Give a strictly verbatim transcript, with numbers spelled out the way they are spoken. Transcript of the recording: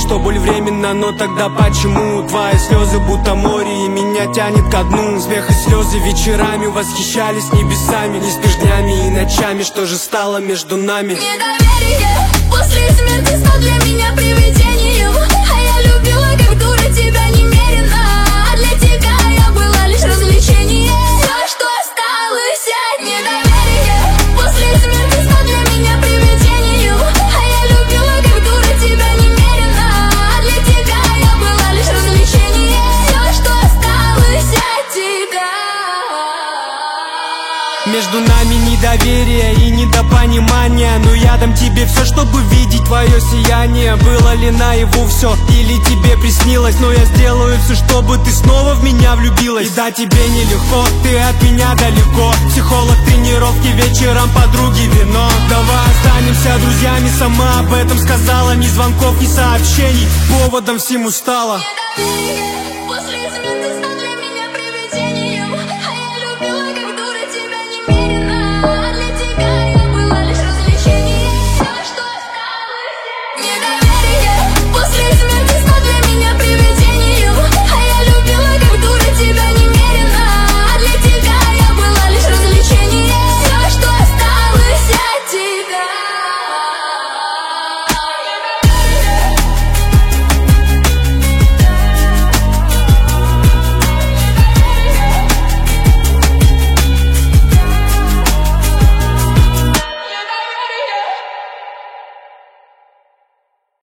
что боль временна, но тогда почему? Твои слезы будто море и меня тянет ко дну. Смех и слезы вечерами восхищались небесами. Не спишь днями и ночами, что же стало между нами? Недоверие после смерти стал для меня привидением. А я любила как дура тебя немерено. А для тебя я была лишь развлечением. Все, что осталось от недоверия после смерти стал для меня привидением. А я любила как дура тебя немерено. А для тебя я была лишь развлечением. Все, что осталось от тебя. Между нами недоверие и недопонимание, но я дам тебе все, чтобы видеть твое сияние. Было ли наяву все, или тебе приснилось? Но я сделаю все, чтобы ты снова в меня влюбилась. И да, тебе нелегко, ты от меня далеко. Психолог, тренировки, вечером подруги, вино. Давай останемся друзьями, сама об этом сказала. Ни звонков, ни сообщений, поводом всему стало. Недоверие после смерти